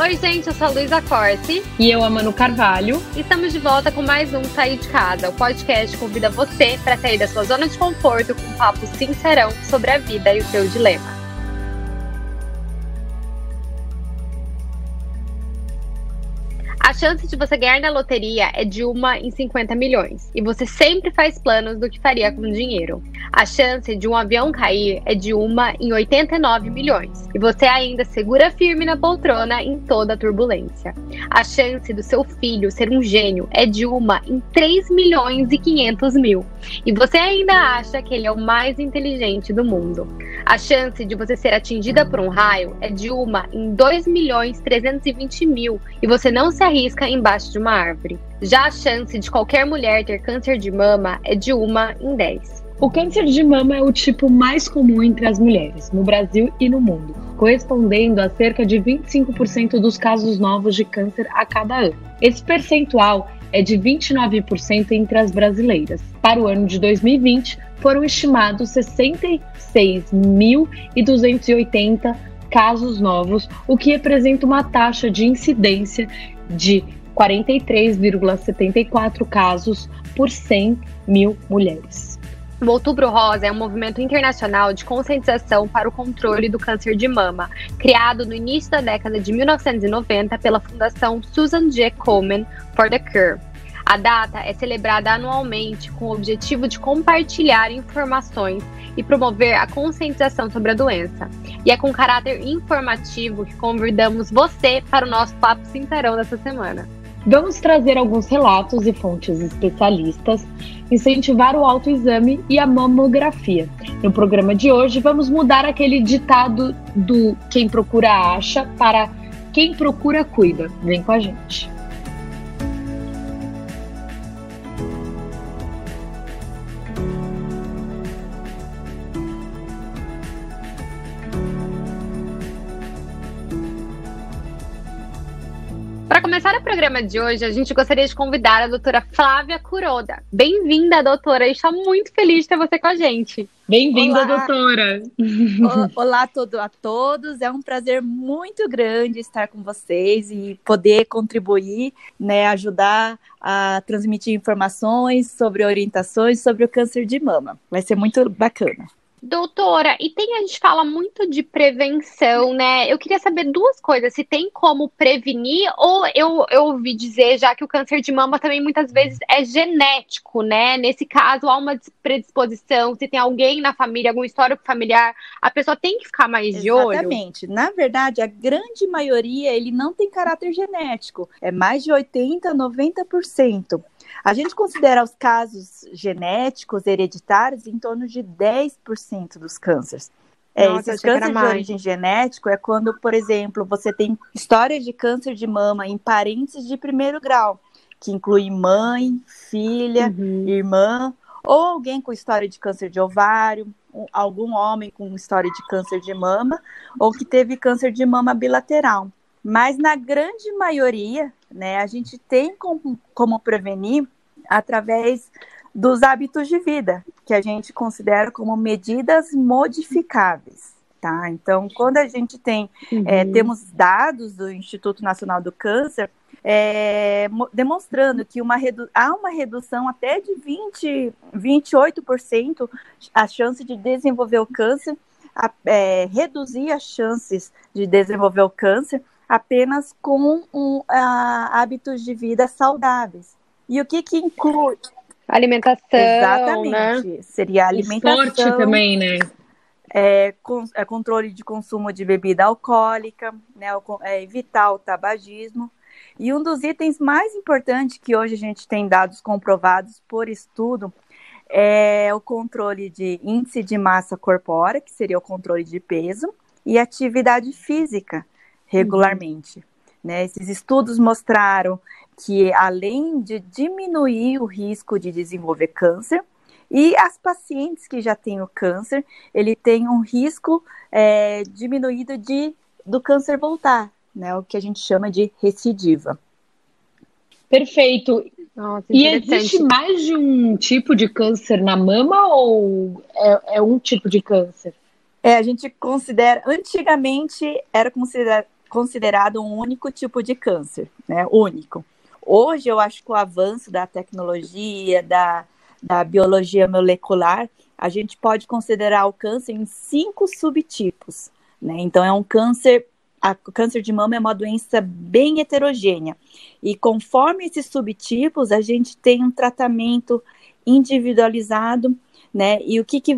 Oi, gente, eu sou a Luísa Corsi. E eu, a Manu Carvalho. E estamos de volta com mais um Sair de Casa. O podcast convida você para sair da sua zona de conforto com um papo sincerão sobre a vida e o seu dilema. A chance de você ganhar na loteria é de 1 em 50 milhões. E você sempre faz planos do que faria com o dinheiro. A chance de um avião cair é de 1 em 89 milhões. E você ainda segura firme na poltrona em toda a turbulência. A chance do seu filho ser um gênio é de 1 em 3 milhões e 500 mil. E você ainda acha que ele é o mais inteligente do mundo. A chance de você ser atingida por um raio é de 1 em 2 milhões 320 mil. E você não se arrisca embaixo de uma árvore. Já a chance de qualquer mulher ter câncer de mama é de 1 em 10. O câncer de mama é o tipo mais comum entre as mulheres, no Brasil e no mundo, correspondendo a cerca de 25% dos casos novos de câncer a cada ano. Esse percentual é de 29% entre as brasileiras. Para o ano de 2020, foram estimados 66.280 casos novos, o que representa uma taxa de incidência de 43,74 casos por 100 mil mulheres. O Outubro Rosa é um movimento internacional de conscientização para o controle do câncer de mama, criado no início da década de 1990 pela Fundação Susan G. Komen for the Cure. A data é celebrada anualmente com o objetivo de compartilhar informações e promover a conscientização sobre a doença. E é com caráter informativo que convidamos você para o nosso Papo Sincerão dessa semana. Vamos trazer alguns relatos e fontes especialistas, incentivar o autoexame e a mamografia. No programa de hoje, vamos mudar aquele ditado do quem procura acha para quem procura cuida. Vem com a gente. Para começar o programa de hoje, a gente gostaria de convidar a doutora Flávia Kuroda. Bem-vinda, doutora. Estou muito feliz de ter você com a gente. Bem-vinda, doutora. Olá a todos. É um prazer muito grande estar com vocês e poder contribuir, ajudar a transmitir informações sobre orientações sobre o câncer de mama. Vai ser muito bacana. Doutora, a gente fala muito de prevenção, né? Eu queria saber duas coisas, se tem como prevenir, ou eu ouvi dizer já que o câncer de mama também muitas vezes é genético, né? Nesse caso, há uma predisposição, se tem alguém na família, algum histórico familiar, a pessoa tem que ficar mais de olho? Exatamente. Na verdade, a grande maioria, ele não tem caráter genético, é mais de 80%, 90%. A gente considera os casos genéticos, hereditários, em torno de 10% dos cânceres. Esses cânceres de origem genética é quando, por exemplo, você tem história de câncer de mama em parentes de primeiro grau, que inclui mãe, filha, irmã, ou alguém com história de câncer de ovário, algum homem com história de câncer de mama, ou que teve câncer de mama bilateral. Mas na grande maioria, a gente tem como prevenir através dos hábitos de vida, que a gente considera como medidas modificáveis, tá? Então, quando a gente temos dados do Instituto Nacional do Câncer, demonstrando que há uma redução até de 28% a chance de desenvolver o câncer, reduzir as chances de desenvolver o câncer, apenas com hábitos de vida saudáveis. E o que inclui? Alimentação, exatamente, né? Seria alimentação. Esporte também, né? Controle de consumo de bebida alcoólica, evitar o tabagismo. E um dos itens mais importantes que hoje a gente tem dados comprovados por estudo é o controle de índice de massa corpórea, que seria o controle de peso, e atividade física regularmente. Esses estudos mostraram que, além de diminuir o risco de desenvolver câncer, e as pacientes que já têm o câncer, ele tem um risco diminuído do câncer voltar, o que a gente chama de recidiva. Perfeito. Nossa, e existe mais de um tipo de câncer na mama ou é um tipo de câncer? A gente considera, antigamente era considerado um único tipo de câncer, né? Único. Hoje, eu acho que o avanço da tecnologia, da biologia molecular, a gente pode considerar o câncer em 5 subtipos, né? Então, o câncer de mama é uma doença bem heterogênea. E conforme esses subtipos, a gente tem um tratamento individualizado, né? E o que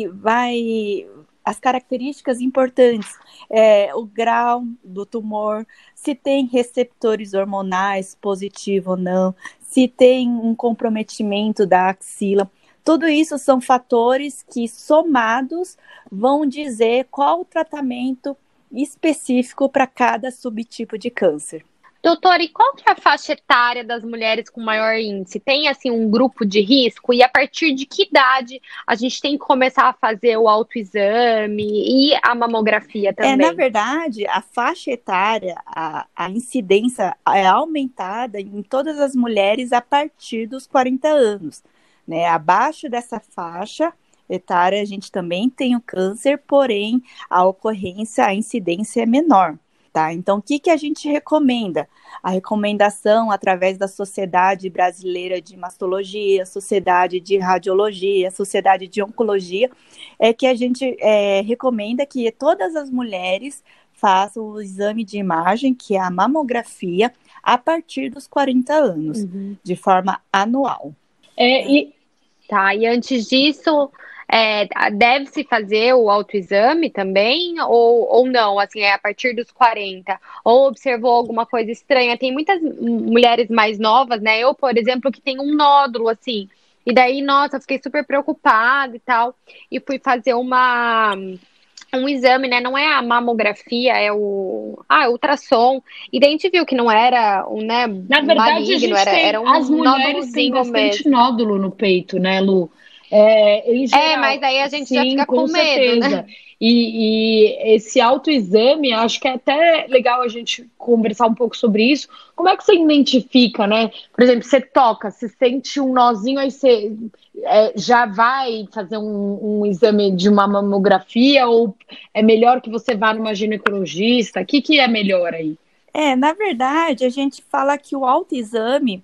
as características importantes, o grau do tumor, se tem receptores hormonais, positivo ou não, se tem um comprometimento da axila. Tudo isso são fatores que, somados, vão dizer qual o tratamento específico para cada subtipo de câncer. Doutora, e qual que é a faixa etária das mulheres com maior índice? Tem, assim, um grupo de risco? E a partir de que idade a gente tem que começar a fazer o autoexame e a mamografia também? Na verdade, a faixa etária, a incidência é aumentada em todas as mulheres a partir dos 40 anos, né? Abaixo dessa faixa etária, a gente também tem o câncer, porém, a incidência é menor. Tá? Então, o que a gente recomenda? A recomendação, através da Sociedade Brasileira de Mastologia, Sociedade de Radiologia, Sociedade de Oncologia, é que a gente recomenda que todas as mulheres façam o exame de imagem, que é a mamografia, a partir dos 40 anos, de forma anual. E antes disso... deve-se fazer o autoexame também ou não, assim, a partir dos 40? Ou observou alguma coisa estranha? Tem muitas mulheres mais novas, né? Eu, por exemplo, que tem um nódulo, assim, e daí, nossa, fiquei super preocupada e tal, e fui fazer um exame, né? Não é a mamografia, é o ultrassom. E daí a gente viu que não era Na verdade, maligno, era um as mulheres têm bastante mesmo. nódulo no peito, né, Lu? Em geral, mas aí a gente já fica com medo, certeza. né? E esse autoexame, acho que é até legal a gente conversar um pouco sobre isso. Como é que você identifica, né? Por exemplo, você toca, você sente um nozinho, aí você já vai fazer um exame de uma mamografia, ou é melhor que você vá numa ginecologista? O que é melhor aí? Na verdade, a gente fala que o autoexame,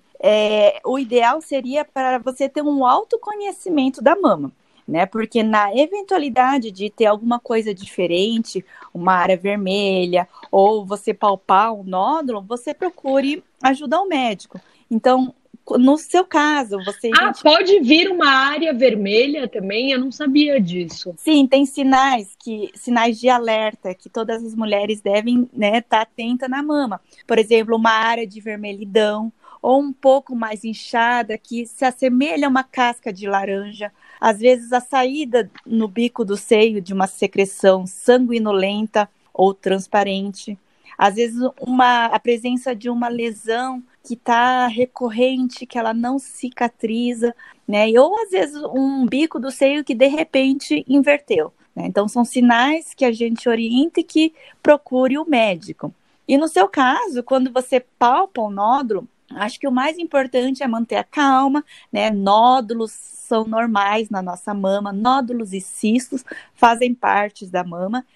o ideal seria para você ter um autoconhecimento da mama, né? Porque na eventualidade de ter alguma coisa diferente, uma área vermelha, ou você palpar um nódulo, você procure ajuda ao médico. Então, no seu caso, você... pode vir uma área vermelha também? Eu não sabia disso. Sim, tem sinais de alerta que todas as mulheres devem, né, estar atentas na mama. Por exemplo, uma área de vermelhidão, ou um pouco mais inchada, que se assemelha a uma casca de laranja. Às vezes, a saída no bico do seio de uma secreção sanguinolenta ou transparente. Às vezes, a presença de uma lesão que está recorrente, que ela não cicatriza, né? Ou, às vezes, um bico do seio que, de repente, inverteu, né? Então, são sinais que a gente orienta e que procure o médico. E, no seu caso, quando você palpa o nódulo, acho que o mais importante é manter a calma, né? Nódulos são normais na nossa mama, nódulos e cistos fazem parte da mama,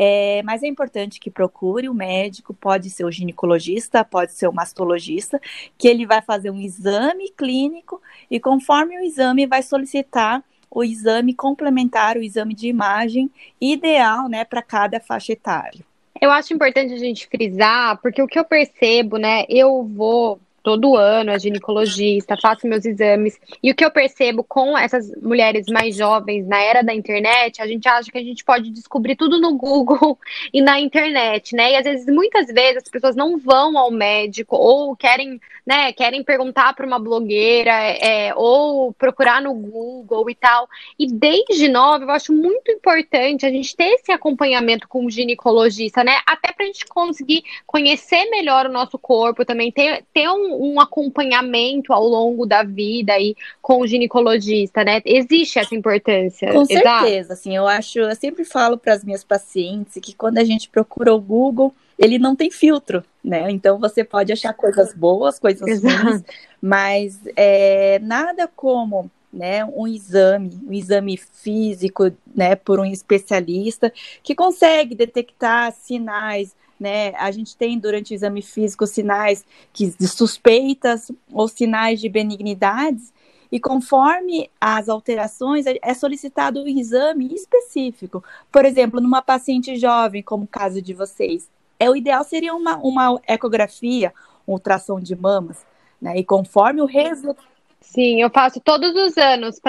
mas é importante que procure o médico, pode ser o ginecologista, pode ser o mastologista, que ele vai fazer um exame clínico e conforme o exame vai solicitar o exame complementar, o exame de imagem ideal, né, para cada faixa etária. Eu acho importante a gente frisar, porque o que eu percebo, né, eu vou todo ano a ginecologista, faço meus exames, e o que eu percebo com essas mulheres mais jovens na era da internet, a gente acha que a gente pode descobrir tudo no Google e na internet, né? E às vezes, muitas vezes, as pessoas não vão ao médico ou querem perguntar para uma blogueira ou procurar no Google e tal. E desde nova, eu acho muito importante a gente ter esse acompanhamento com o ginecologista, né? Até para a gente conseguir conhecer melhor o nosso corpo, também ter um acompanhamento ao longo da vida aí com o ginecologista, né? Existe essa importância. Com certeza, assim, eu sempre falo para as minhas pacientes que quando a gente procura o Google, ele não tem filtro, né? Então você pode achar coisas boas, coisas ruins, mas nada como, né, um exame físico, né, por um especialista que consegue detectar sinais né? A gente tem durante o exame físico sinais de suspeitas ou sinais de benignidades, e conforme as alterações, é solicitado um exame específico. Por exemplo, numa paciente jovem, como o caso de vocês, o ideal seria uma ecografia, um ultrassom de mamas, né? E conforme o resultado. Sim, eu faço todos os anos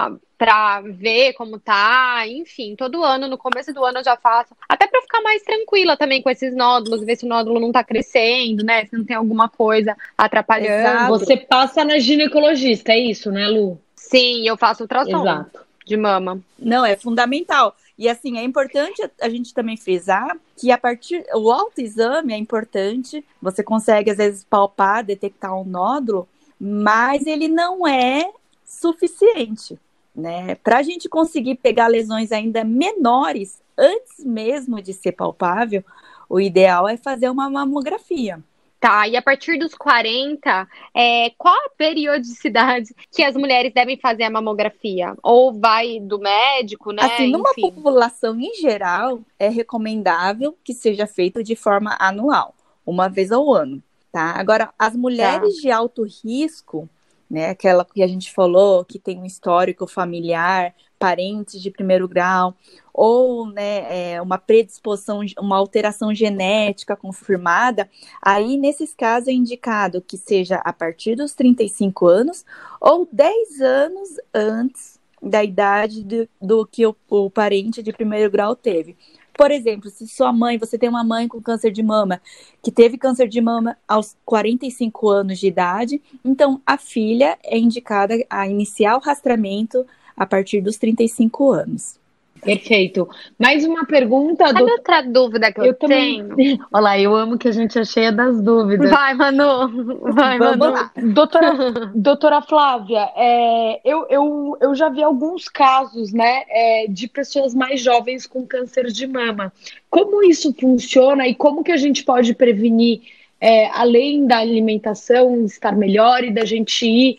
pra ver como tá, enfim, todo ano, no começo do ano eu já faço, até pra ficar mais tranquila também com esses nódulos, ver se o nódulo não tá crescendo, né, se não tem alguma coisa atrapalhando. Exato. Você passa na ginecologista, é isso, né, Lu? Sim, eu faço ultrassom Exato. de mama. Não, é fundamental. E assim, é importante a gente também frisar que o autoexame é importante, você consegue às vezes palpar, detectar um nódulo, mas ele não é suficiente, né? Para a gente conseguir pegar lesões ainda menores, antes mesmo de ser palpável, o ideal é fazer uma mamografia. Tá, e a partir dos 40, qual a periodicidade que as mulheres devem fazer a mamografia? Ou vai do médico, né? Assim, numa Enfim. população em geral, é recomendável que seja feito de forma anual, uma vez ao ano, tá? Agora, as mulheres de alto risco, né, aquela que a gente falou, que tem um histórico familiar, parentes de primeiro grau, ou, né, uma predisposição, uma alteração genética confirmada, aí nesses casos é indicado que seja a partir dos 35 anos ou 10 anos antes da idade do que o parente de primeiro grau teve. Por exemplo, se você tem uma mãe com câncer de mama, que teve câncer de mama aos 45 anos de idade, então a filha é indicada a iniciar o rastreamento a partir dos 35 anos. Perfeito. Mais uma pergunta. Sabe outra dúvida que eu tenho? Olha lá, eu amo que a gente é cheia das dúvidas. Vai, Manu. Vamos lá. Doutora Flávia, eu já vi alguns casos, né, de pessoas mais jovens com câncer de mama. Como isso funciona e como que a gente pode prevenir, além da alimentação estar melhor e da gente ir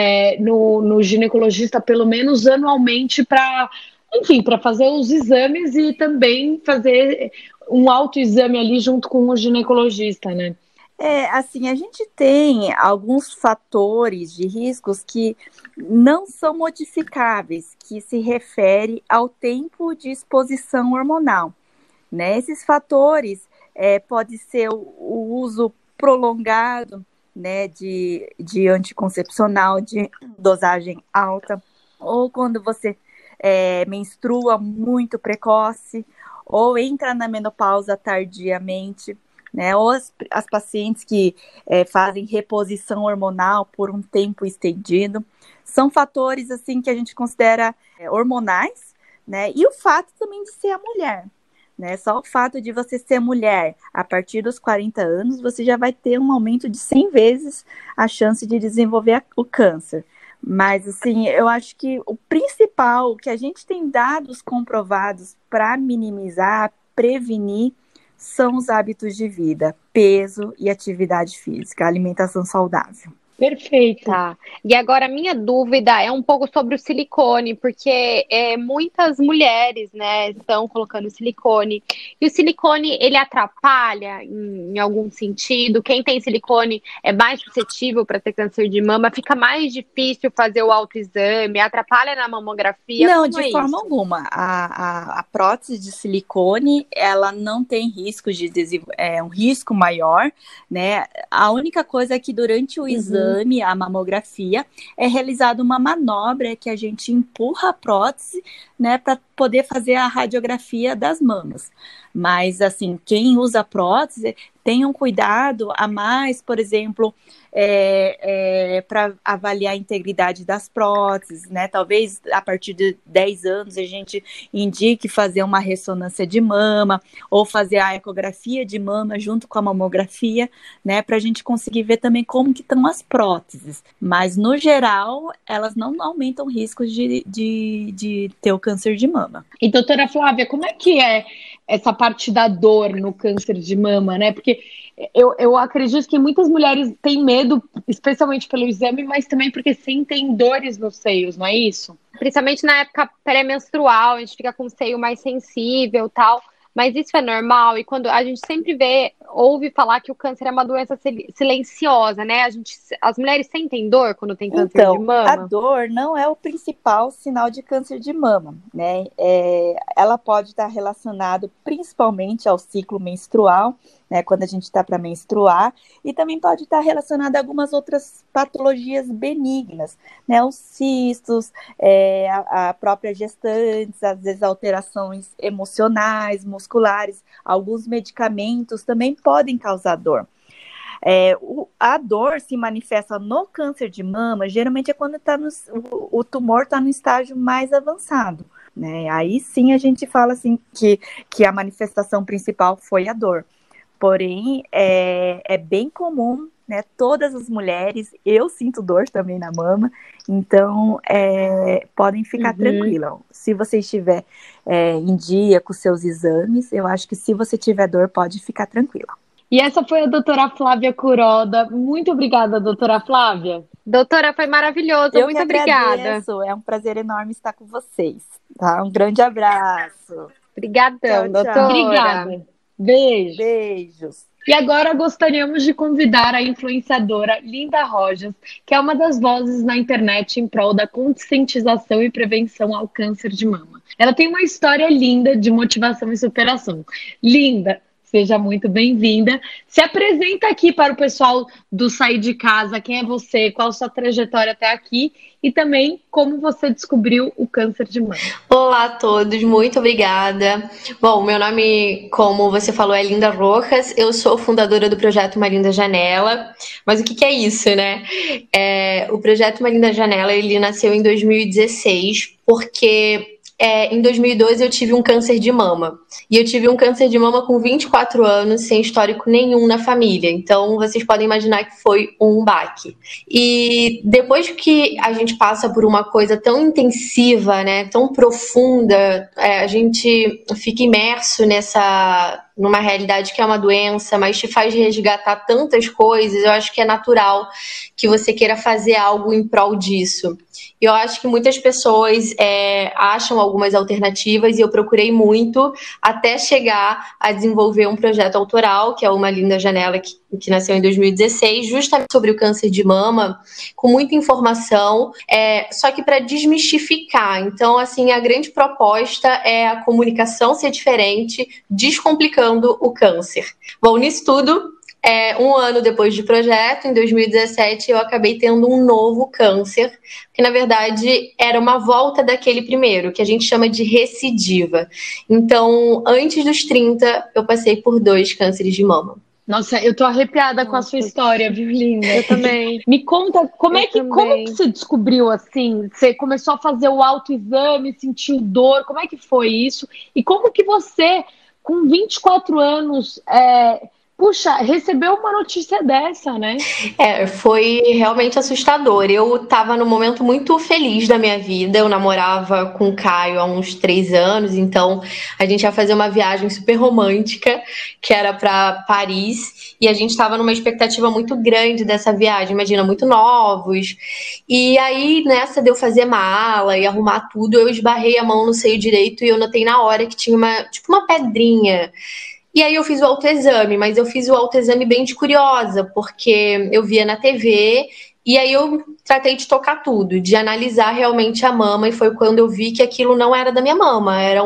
no ginecologista pelo menos anualmente para fazer os exames e também fazer um autoexame ali junto com o ginecologista, né? Assim, a gente tem alguns fatores de riscos que não são modificáveis, que se refere ao tempo de exposição hormonal, né? Esses fatores pode ser o uso prolongado, né, de anticoncepcional de dosagem alta, ou quando você menstrua muito precoce, ou entra na menopausa tardiamente, né? Ou as pacientes que fazem reposição hormonal por um tempo estendido. São fatores assim que a gente considera hormonais, né? E o fato também de ser a mulher, né? Só o fato de você ser mulher a partir dos 40 anos, você já vai ter um aumento de 100 vezes a chance de desenvolver o câncer. Mas, assim, eu acho que o principal, que a gente tem dados comprovados para minimizar, prevenir, são os hábitos de vida, peso e atividade física, alimentação saudável. Perfeito. Tá. E agora a minha dúvida é um pouco sobre o silicone, porque muitas mulheres, né, estão colocando silicone. E o silicone, ele atrapalha em algum sentido? Quem tem silicone é mais suscetível para ter câncer de mama? Fica mais difícil fazer o autoexame? Atrapalha na mamografia? Não, Como de forma alguma. A prótese de silicone, ela não tem risco de um risco maior, né? A única coisa é que durante o exame, a mamografia, é realizada uma manobra que a gente empurra a prótese, né, para poder fazer a radiografia das mamas. Mas, assim, quem usa prótese, tenha um cuidado a mais, por exemplo, para avaliar a integridade das próteses, né? Talvez a partir de 10 anos a gente indique fazer uma ressonância de mama ou fazer a ecografia de mama junto com a mamografia, né? Para a gente conseguir ver também como que estão as próteses. Mas, no geral, elas não aumentam riscos de ter o câncer de mama. E, doutora Flávia, como é que é essa parte da dor no câncer de mama, né? Porque eu acredito que muitas mulheres têm medo, especialmente pelo exame, mas também porque sentem dores nos seios, não é isso? Principalmente na época pré-menstrual, a gente fica com o seio mais sensível e tal. Mas isso é normal, e quando a gente sempre ouve falar que o câncer é uma doença silenciosa, né? As mulheres sentem dor quando tem câncer de mama? A dor não é o principal sinal de câncer de mama, né? Ela pode estar relacionada principalmente ao ciclo menstrual, né? Quando a gente está para menstruar, e também pode estar relacionada a algumas outras patologias benignas, né? Os cistos, a própria gestantes, às vezes alterações emocionais, musculares, alguns medicamentos também podem causar dor. A dor se manifesta no câncer de mama, geralmente é quando o tumor está no estágio mais avançado, né? Aí sim a gente fala assim que a manifestação principal foi a dor. Porém, é bem comum, né? Todas as mulheres, eu sinto dor também na mama, então podem ficar tranquilas. Se você estiver em dia com seus exames, eu acho que se você tiver dor, pode ficar tranquila. E essa foi a doutora Flávia Kuroda. Muito obrigada, doutora Flávia. Doutora, foi maravilhoso. Eu muito obrigada. Agradeço. É um prazer enorme estar com vocês. Tá? Um grande abraço. Obrigadão, doutora. Obrigada. Beijo. Beijos. E agora gostaríamos de convidar a influenciadora Linda Rojas, que é uma das vozes na internet em prol da conscientização e prevenção ao câncer de mama. Ela tem uma história linda de motivação e superação. Linda, seja muito bem-vinda. Se apresenta aqui para o pessoal do Sair de Casa. Quem é você? Qual a sua trajetória até aqui? E também como você descobriu o câncer de mama. Olá a todos, muito obrigada. Bom, meu nome, como você falou, é Linda Rojas. Eu sou fundadora do projeto Uma Linda Janela. Mas o que é isso, né? O projeto Uma Linda Janela, ele nasceu em 2016, porque em 2012 eu tive um câncer de mama. E eu tive um câncer de mama com 24 anos, sem histórico nenhum na família. Então, vocês podem imaginar que foi um baque. E depois que a gente passa por uma coisa tão intensiva, né, tão profunda, a gente fica imerso numa realidade que é uma doença, mas te faz resgatar tantas coisas. Eu acho que é natural que você queira fazer algo em prol disso. Eu acho que muitas pessoas acham algumas alternativas e eu procurei muito até chegar a desenvolver um projeto autoral, que é Uma Linda Janela, que nasceu em 2016, justamente sobre o câncer de mama, com muita informação, só que para desmistificar. Então, assim, a grande proposta é a comunicação ser diferente, descomplicando o câncer. Bom, nisso tudo, um ano depois do projeto, em 2017, eu acabei tendo um novo câncer, que na verdade era uma volta daquele primeiro, que a gente chama de recidiva. Então, antes dos 30, eu passei por 2 cânceres de mama. Nossa, eu tô arrepiada com a sua história, viu, Linda? Eu também. Me conta, como que você descobriu assim? Você começou a fazer o autoexame, sentiu dor, como é que foi isso? E como que você, com 24 anos, puxa, recebeu uma notícia dessa, né? Foi realmente assustador. Eu estava num momento muito feliz da minha vida. Eu namorava com o Caio há uns 3 anos, então a gente ia fazer uma viagem super romântica, que era para Paris, e a gente estava numa expectativa muito grande dessa viagem, imagina, muito novos. E aí, nessa de eu fazer mala e arrumar tudo, eu esbarrei a mão no seio direito e eu notei na hora que tinha uma pedrinha. E aí eu fiz o autoexame, mas eu fiz o autoexame bem de curiosa, porque eu via na TV e aí eu tratei de tocar tudo, de analisar realmente a mama, e foi quando eu vi que aquilo não era da minha mama, era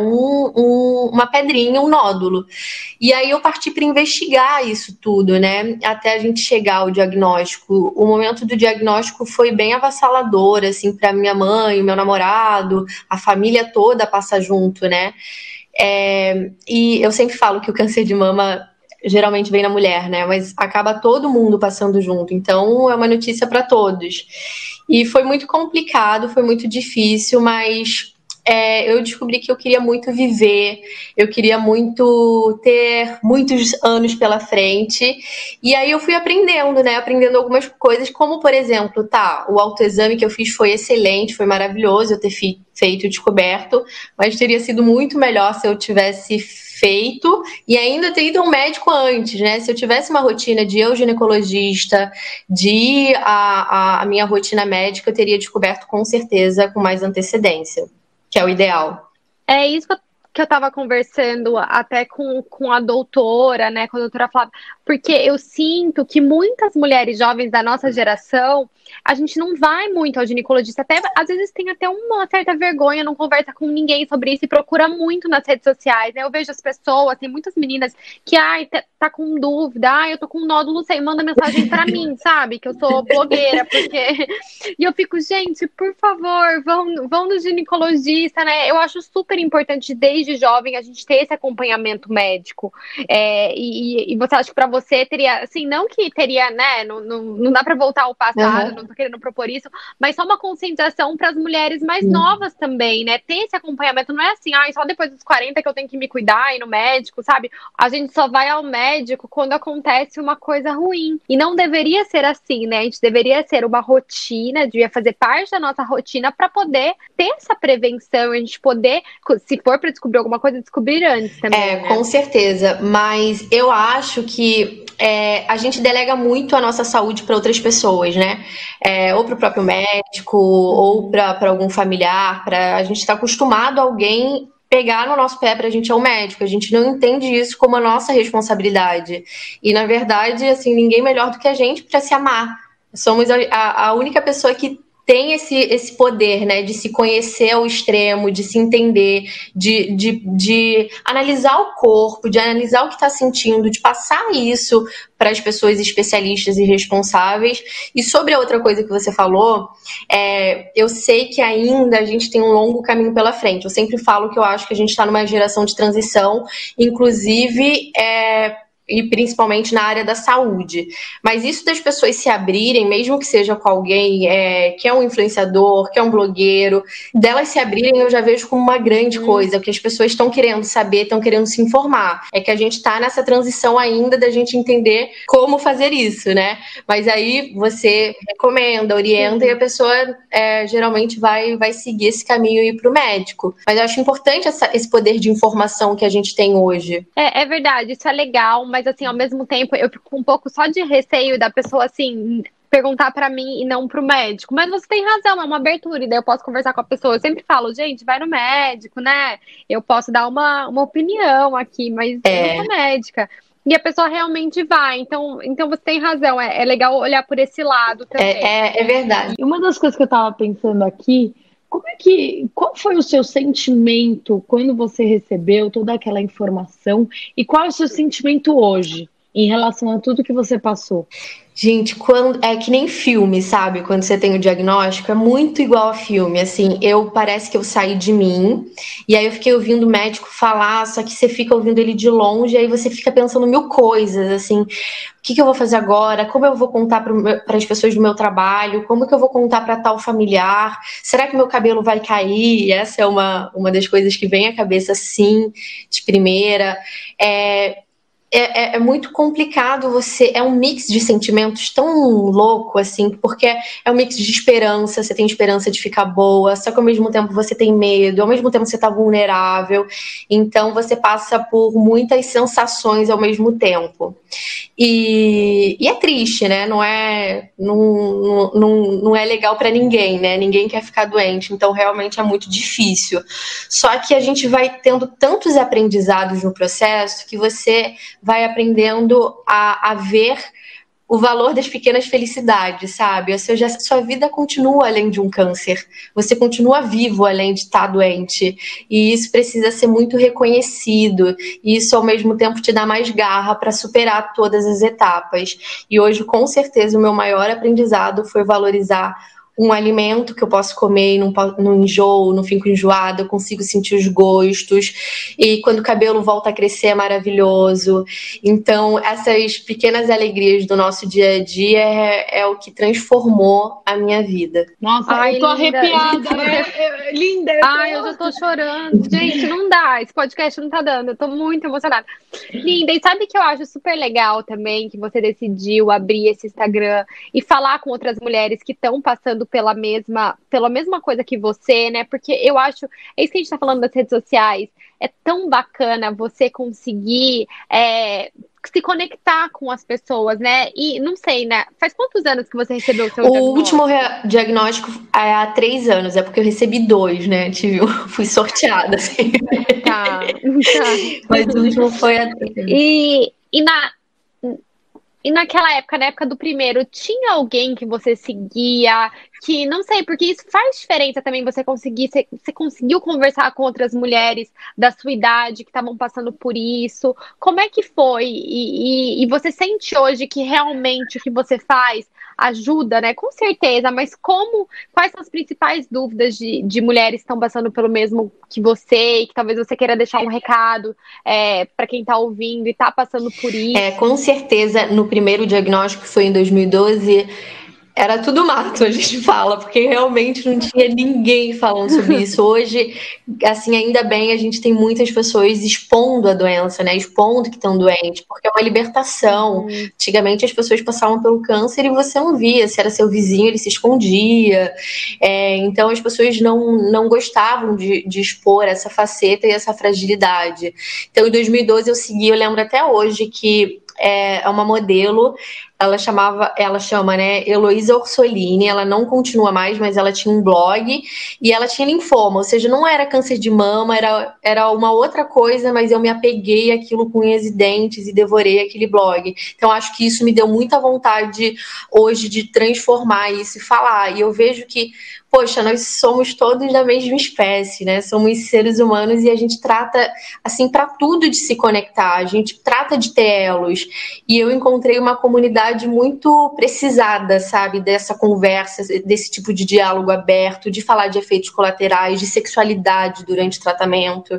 uma pedrinha, um nódulo. E aí eu parti para investigar isso tudo, né, até a gente chegar ao diagnóstico. O momento do diagnóstico foi bem avassalador, assim, para minha mãe, meu namorado, a família toda passa junto, né. E eu sempre falo que o câncer de mama geralmente vem na mulher, né? Mas acaba todo mundo passando junto. Então é uma notícia para todos. E foi muito complicado, foi muito difícil, mas eu descobri que eu queria muito viver, eu queria muito ter muitos anos pela frente. E aí eu fui aprendendo, né? Aprendendo algumas coisas, como, por exemplo, o autoexame que eu fiz foi excelente, foi maravilhoso eu ter feito e descoberto, mas teria sido muito melhor se eu tivesse feito e ainda ter ido ao médico antes, né? Se eu tivesse uma rotina de eu ginecologista, de a minha rotina médica, eu teria descoberto com certeza com mais antecedência, que é o ideal. É isso que que eu tava conversando até com a doutora, né, com a doutora Flávia, porque eu sinto que muitas mulheres jovens da nossa geração, a gente não vai muito ao ginecologista, até às vezes tem até uma certa vergonha, não conversa com ninguém sobre isso e procura muito nas redes sociais, né? Eu vejo as pessoas, tem muitas meninas que, tá com dúvida, eu tô com um nódulo, sei, manda mensagem pra mim, sabe? Que eu sou blogueira, porque... E eu fico, gente, por favor, vão no ginecologista, né? Eu acho super importante, desde jovem, a gente ter esse acompanhamento médico. E você acha que pra você teria, assim, não que teria, né? Não dá pra voltar ao passado, não tô querendo propor isso, mas só uma conscientização para as mulheres mais novas também, né? Ter esse acompanhamento, não é assim, só depois dos 40 que eu tenho que me cuidar, ir no médico, sabe? A gente só vai ao médico quando acontece uma coisa ruim. E não deveria ser assim, né? A gente deveria ser uma rotina, devia fazer parte da nossa rotina para poder ter essa prevenção, a gente poder, se for para descobrir alguma coisa, descobrir antes também. Né? Com certeza. Mas eu acho que a gente delega muito a nossa saúde para outras pessoas, né? Ou para o próprio médico, ou para algum familiar. A gente está acostumado a alguém pegar no nosso pé para a gente ir ao médico. A gente não entende isso como a nossa responsabilidade. E, na verdade, assim, ninguém melhor do que a gente para se amar. Somos a única pessoa que tem esse poder, né, de se conhecer ao extremo, de se entender, de analisar o corpo, de analisar o que está sentindo, de passar isso para as pessoas especialistas e responsáveis. E sobre a outra coisa que você falou, eu sei que ainda a gente tem um longo caminho pela frente. Eu sempre falo que eu acho que a gente está numa geração de transição, inclusive... e principalmente na área da saúde. Mas isso das pessoas se abrirem, mesmo que seja com alguém que é um influenciador, que é um blogueiro, delas se abrirem eu já vejo como uma grande coisa, porque as pessoas estão querendo saber, estão querendo se informar. É que a gente está nessa transição ainda da gente entender como fazer isso, né? Mas aí você recomenda, orienta e a pessoa geralmente vai seguir esse caminho e ir para o médico. Mas eu acho importante esse poder de informação que a gente tem hoje. É verdade, isso é legal, mas assim, ao mesmo tempo, eu fico com um pouco só de receio da pessoa, assim, perguntar pra mim e não pro médico. Mas você tem razão, é uma abertura, e daí eu posso conversar com a pessoa. Eu sempre falo, gente, vai no médico, né? Eu posso dar uma opinião aqui, mas eu não sou médica. E a pessoa realmente vai. Então você tem razão, é legal olhar por esse lado também. É verdade. E uma das coisas que eu tava pensando aqui, qual foi o seu sentimento quando você recebeu toda aquela informação e qual é o seu sentimento hoje em relação a tudo que você passou? Gente, é que nem filme, sabe? Quando você tem o diagnóstico, é muito igual a filme, assim, parece que eu saí de mim, e aí eu fiquei ouvindo o médico falar, só que você fica ouvindo ele de longe, e aí você fica pensando mil coisas, assim, o que eu vou fazer agora? Como eu vou contar para as pessoas do meu trabalho? Como que eu vou contar para tal familiar? Será que meu cabelo vai cair? Essa é uma das coisas que vem à cabeça, sim, de primeira. É muito complicado é um mix de sentimentos tão louco, assim, porque é um mix de esperança, você tem esperança de ficar boa, só que ao mesmo tempo você tem medo, ao mesmo tempo você tá vulnerável, então você passa por muitas sensações ao mesmo tempo. E é triste, né? Não é legal pra ninguém, né? Ninguém quer ficar doente, então realmente é muito difícil. Só que a gente vai tendo tantos aprendizados no processo que você vai aprendendo a ver o valor das pequenas felicidades, sabe? Ou seja, sua vida continua além de um câncer. Você continua vivo além de estar doente. E isso precisa ser muito reconhecido. E isso, ao mesmo tempo, te dá mais garra para superar todas as etapas. E hoje, com certeza, o meu maior aprendizado foi valorizar um alimento que eu posso comer e não enjoo, não fico enjoada, eu consigo sentir os gostos, e quando o cabelo volta a crescer é maravilhoso. Então, essas pequenas alegrias do nosso dia a dia é o que transformou a minha vida. Nossa, eu tô arrepiada, né? Linda! Eu já tô chorando. Gente, não dá, esse podcast não tá dando, eu tô muito emocionada. Linda, e sabe que eu acho super legal também, que você decidiu abrir esse Instagram e falar com outras mulheres que estão passando pela mesma coisa que você, né? Porque eu acho, é isso que a gente tá falando das redes sociais, é tão bacana você conseguir se conectar com as pessoas, né? E não sei, né? Faz quantos anos que você recebeu o seu O diagnóstico? último diagnóstico é há 3 anos, é porque eu recebi 2, né? Fui sorteada, assim. Tá. Mas o último foi há 3 anos. E naquela época, na época do primeiro, tinha alguém que você seguia, que não sei, porque isso faz diferença também você conseguiu conversar com outras mulheres da sua idade que estavam passando por isso. Como é que foi? E você sente hoje que realmente o que você faz ajuda, né? Com certeza, mas quais são as principais dúvidas de mulheres que estão passando pelo mesmo que você e que talvez você queira deixar um recado para quem está ouvindo e está passando por isso? Com certeza, no primeiro diagnóstico, que foi em 2012, era tudo mato, a gente fala, porque realmente não tinha ninguém falando sobre isso. Hoje, assim, ainda bem, a gente tem muitas pessoas expondo a doença, né? Expondo que estão doentes, porque é uma libertação. Antigamente as pessoas passavam pelo câncer e você não via. Se era seu vizinho, ele se escondia. Então as pessoas não gostavam de expor essa faceta e essa fragilidade. Então em 2012 eu lembro até hoje que é uma modelo, ela chama, né, Heloísa Orsolini, ela não continua mais, mas ela tinha um blog e ela tinha linfoma, ou seja, não era câncer de mama, era uma outra coisa, mas eu me apeguei àquilo com unhas e dentes e devorei aquele blog. Então acho que isso me deu muita vontade hoje de transformar isso e falar, e eu vejo que poxa, nós somos todos da mesma espécie, né? Somos seres humanos e a gente trata, assim, para tudo de se conectar. A gente trata de ter elos. E eu encontrei uma comunidade muito precisada, sabe? Dessa conversa, desse tipo de diálogo aberto, de falar de efeitos colaterais, de sexualidade durante o tratamento.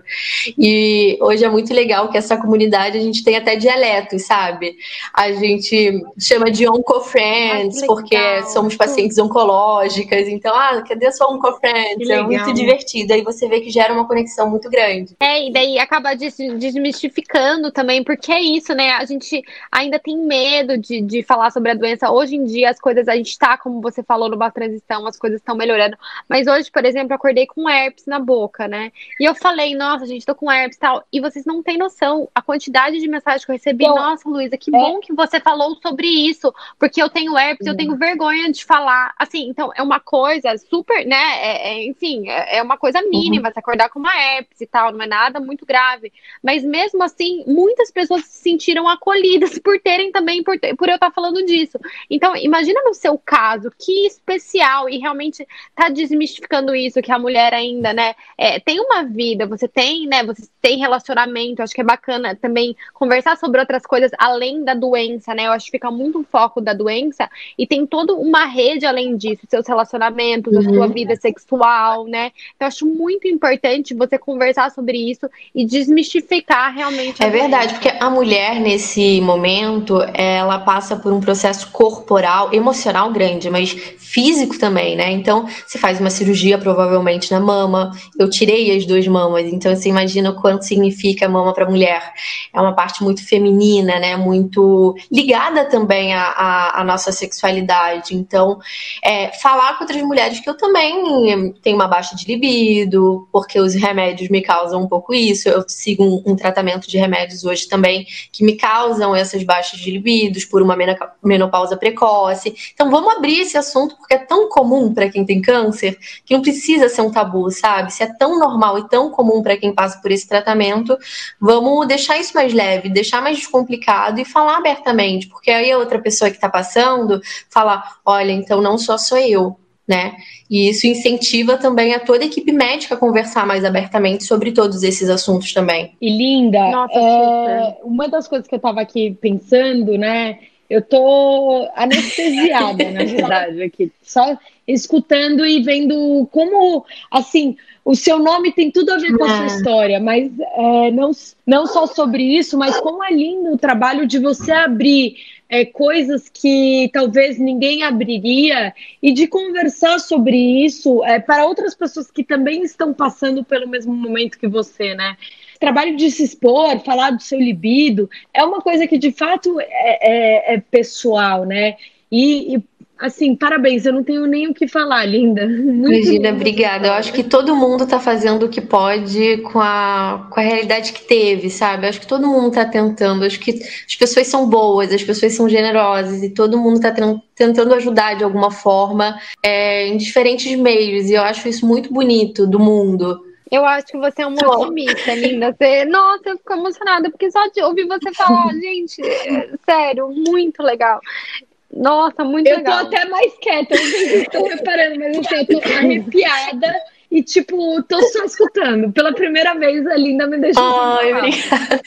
E hoje é muito legal que essa comunidade, a gente tem até dialetos, sabe? A gente chama de oncofriends, porque somos pacientes oncológicas. Então, cadê a sua oncofriends? É muito divertido. Aí você vê que gera uma conexão muito grande. E daí acaba desmistificando também, porque é isso, né? A gente ainda tem medo de falar sobre a doença. Hoje em dia, as coisas, a gente tá, como você falou, numa transição, as coisas estão melhorando. Mas hoje, por exemplo, eu acordei com herpes na boca, né? E eu falei, nossa, gente, tô com herpes e tal. E vocês não têm noção a quantidade de mensagens que eu recebi. Então, nossa, Luísa, que bom que você falou sobre isso, porque eu tenho herpes, eu tenho vergonha de falar. Assim, então, é uma coisa super, né? Enfim, é uma coisa mínima, se acordar com uma herpes e tal, não é nada muito grave. Mas mesmo assim, muitas pessoas se sentiram acolhidas por terem também, por eu estar falando disso. Então, imagina no seu caso, que especial, e realmente tá desmistificando isso, que a mulher ainda, né, tem uma vida, você tem, né, você tem relacionamento, acho que é bacana também conversar sobre outras coisas além da doença, né, eu acho que fica muito o foco da doença, e tem toda uma rede além disso, seus relacionamentos, a sua vida sexual, né, então eu acho muito importante você conversar sobre isso e desmistificar realmente a verdade, porque a mulher, nesse momento, ela passa por um processo corporal, emocional grande, mas físico também, né? Então, você faz uma cirurgia, provavelmente, na mama. Eu tirei as 2 mamas, então você imagina o quanto significa a mama para a mulher. É uma parte muito feminina, né? Muito ligada também à nossa sexualidade. Então, falar com outras mulheres que eu também tenho uma baixa de libido, porque os remédios me causam um pouco isso. Eu sigo um tratamento de remédios hoje também que me causam essas baixas de libidos por uma menopausa precoce. Então vamos abrir esse assunto porque é tão comum para quem tem câncer que não precisa ser um tabu, sabe? Se é tão normal e tão comum para quem passa por esse tratamento, vamos deixar isso mais leve, deixar mais descomplicado e falar abertamente, porque aí a outra pessoa que está passando fala, olha, então não só sou eu, né? E isso incentiva também a toda a equipe médica a conversar mais abertamente sobre todos esses assuntos também. E Linda, uma das coisas que eu tava aqui pensando, né? Eu tô anestesiada, na verdade, aqui, só escutando e vendo como, assim, o seu nome tem tudo a ver com a sua história, mas não só sobre isso, mas como é lindo o trabalho de você abrir coisas que talvez ninguém abriria e de conversar sobre isso para outras pessoas que também estão passando pelo mesmo momento que você, né? O trabalho de se expor, falar do seu libido, é uma coisa que de fato é pessoal, né? E assim, parabéns, eu não tenho nem o que falar, linda. Regina, obrigada. Eu acho que todo mundo tá fazendo o que pode com a realidade que teve, sabe? Eu acho que todo mundo tá tentando. Eu acho que as pessoas são boas, as pessoas são generosas e todo mundo tá tentando ajudar de alguma forma, em diferentes meios. E eu acho isso muito bonito do mundo. Eu acho que você é uma otimista, linda. Nossa, eu fico emocionada, porque só de ouvir você falar, gente, sério, muito legal. Nossa, muito legal. Eu tô até mais quieta, vocês estão reparando, mas assim, eu tô arrepiada e, tipo, tô só escutando. Pela primeira vez, a Linda me deixou. Ai, obrigada.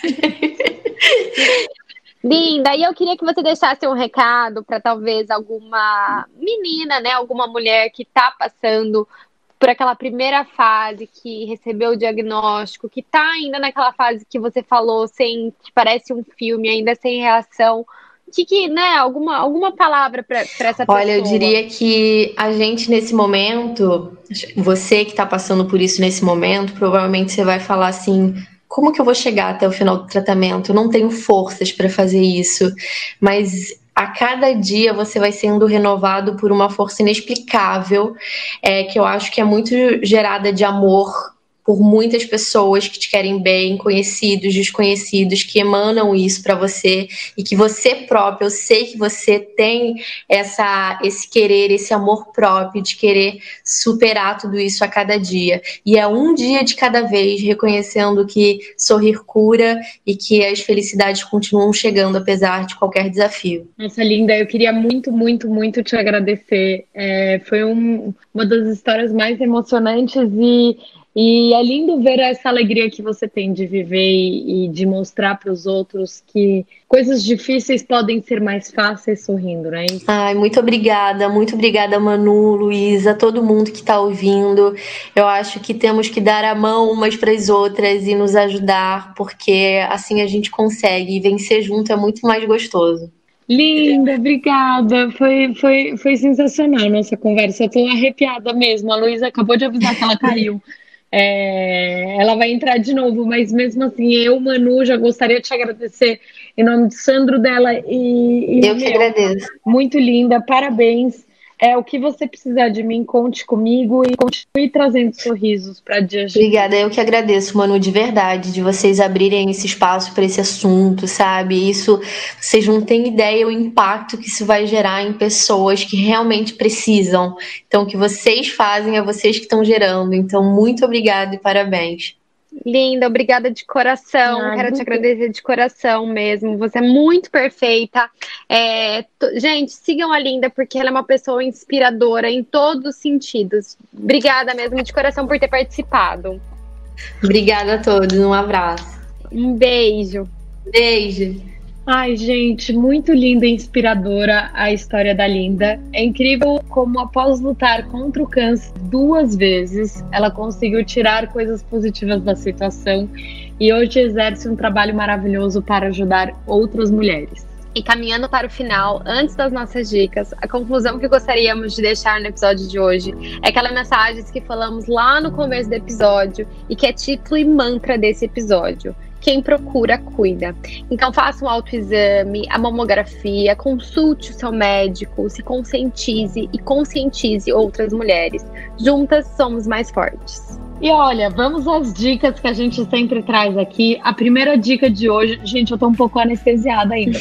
Linda, e eu queria que você deixasse um recado para talvez alguma menina, né, alguma mulher que tá passando por aquela primeira fase, que recebeu o diagnóstico, que tá ainda naquela fase que você falou, que parece um filme, ainda sem reação. Né, alguma palavra para essa pessoa? Olha, eu diria que a gente nesse momento, você que está passando por isso nesse momento, provavelmente você vai falar assim: como que eu vou chegar até o final do tratamento? Eu não tenho forças para fazer isso. Mas a cada dia você vai sendo renovado por uma força inexplicável, que eu acho que é muito gerada de amor por muitas pessoas que te querem bem, conhecidos, desconhecidos, que emanam isso para você, e que você próprio, eu sei que você tem esse querer, esse amor próprio de querer superar tudo isso a cada dia. E é um dia de cada vez, reconhecendo que sorrir cura e que as felicidades continuam chegando apesar de qualquer desafio. Nossa, Linda, eu queria muito, muito, muito te agradecer. Foi uma das histórias mais emocionantes e é lindo ver essa alegria que você tem de viver e de mostrar para os outros que coisas difíceis podem ser mais fáceis sorrindo, né? Ai, muito obrigada, Manu, Luísa, todo mundo que está ouvindo. Eu acho que temos que dar a mão umas para as outras e nos ajudar, porque assim a gente consegue, e vencer junto é muito mais gostoso. Linda, obrigada. Foi sensacional a nossa conversa. Eu tô arrepiada mesmo. A Luísa acabou de avisar que ela caiu. Ela vai entrar de novo, mas mesmo assim, eu, Manu, já gostaria de te agradecer em nome de Sandro, dela e eu que agradeço. Muito linda, parabéns. O que você precisar de mim, conte comigo e continue trazendo sorrisos para diante. Obrigada, eu que agradeço, Manu, de verdade, de vocês abrirem esse espaço para esse assunto, sabe? Isso, vocês não têm ideia o impacto que isso vai gerar em pessoas que realmente precisam. Então, o que vocês fazem é vocês que estão gerando. Então, muito obrigada e parabéns. Linda, obrigada de coração. Quero te agradecer de coração mesmo. Você é muito perfeita. Gente, sigam a Linda, porque ela é uma pessoa inspiradora em todos os sentidos. Obrigada mesmo de coração por ter participado. Obrigada a todos. Um abraço. Um beijo. Beijo. Ai, gente, muito linda e inspiradora a história da Linda. É incrível como, após lutar contra o câncer 2 vezes, ela conseguiu tirar coisas positivas da situação e hoje exerce um trabalho maravilhoso para ajudar outras mulheres. E caminhando para o final, antes das nossas dicas, a conclusão que gostaríamos de deixar no episódio de hoje é aquela mensagem que falamos lá no começo do episódio e que é título e mantra desse episódio. Quem procura, cuida. Então faça um autoexame, a mamografia, consulte o seu médico, se conscientize e conscientize outras mulheres. Juntas somos mais fortes. E olha, vamos às dicas que a gente sempre traz aqui. A primeira dica de hoje, gente, eu tô um pouco anestesiada ainda.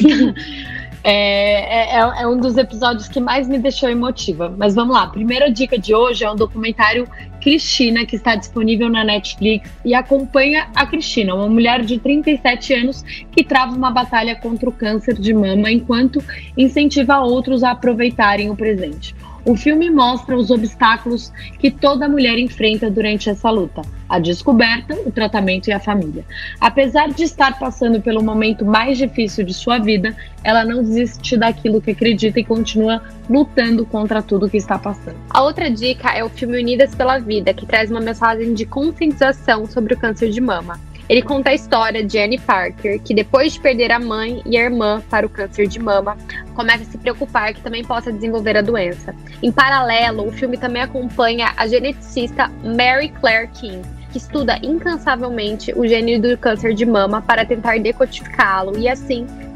É um dos episódios que mais me deixou emotiva. Mas vamos lá, a primeira dica de hoje é um documentário Cristina, que está disponível na Netflix e acompanha a Cristina, uma mulher de 37 anos que trava uma batalha contra o câncer de mama enquanto incentiva outros a aproveitarem o presente. O filme mostra os obstáculos que toda mulher enfrenta durante essa luta: a descoberta, o tratamento e a família. Apesar de estar passando pelo momento mais difícil de sua vida, ela não desiste daquilo que acredita e continua lutando contra tudo que está passando. A outra dica é o filme Unidas pela Vida, que traz uma mensagem de conscientização sobre o câncer de mama. Ele conta a história de Annie Parker, que depois de perder a mãe e a irmã para o câncer de mama, começa a se preocupar que também possa desenvolver a doença. Em paralelo, o filme também acompanha a geneticista Mary Claire King, que estuda incansavelmente o gene do câncer de mama para tentar decodificá-lo e assim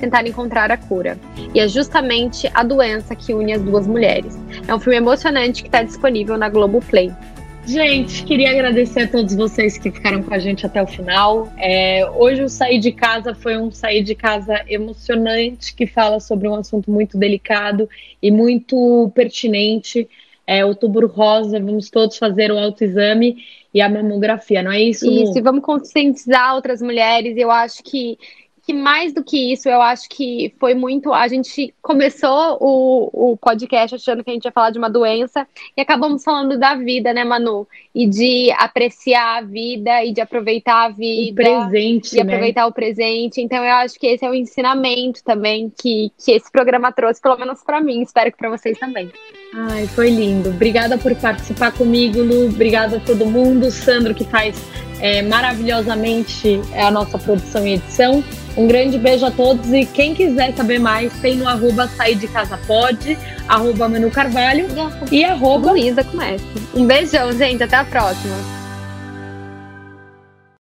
tentar encontrar a cura. E é justamente a doença que une as duas mulheres. É um filme emocionante que está disponível na Globoplay. Gente, queria agradecer a todos vocês que ficaram com a gente até o final. Hoje o Sair de Casa foi um Sair de Casa emocionante, que fala sobre um assunto muito delicado e muito pertinente. Outubro Rosa, vamos todos fazer o autoexame e a mamografia, não é isso, Lu? Isso, e vamos conscientizar outras mulheres. Eu acho que mais do que isso, eu acho que foi muito... A gente começou o podcast achando que a gente ia falar de uma doença e acabamos falando da vida, né, Manu? E de apreciar a vida e de aproveitar a vida. O presente, e aproveitar o presente. Então, eu acho que esse é o ensinamento também que esse programa trouxe, pelo menos para mim. Espero que para vocês também. Ai, foi lindo. Obrigada por participar comigo, Lu. Obrigada a todo mundo. Sandro, que faz maravilhosamente a nossa produção e edição. Um grande beijo a todos e quem quiser saber mais, tem no @saidecasapod, @Manu Carvalho e @Luísa com S. Um beijão, gente. Até a próxima.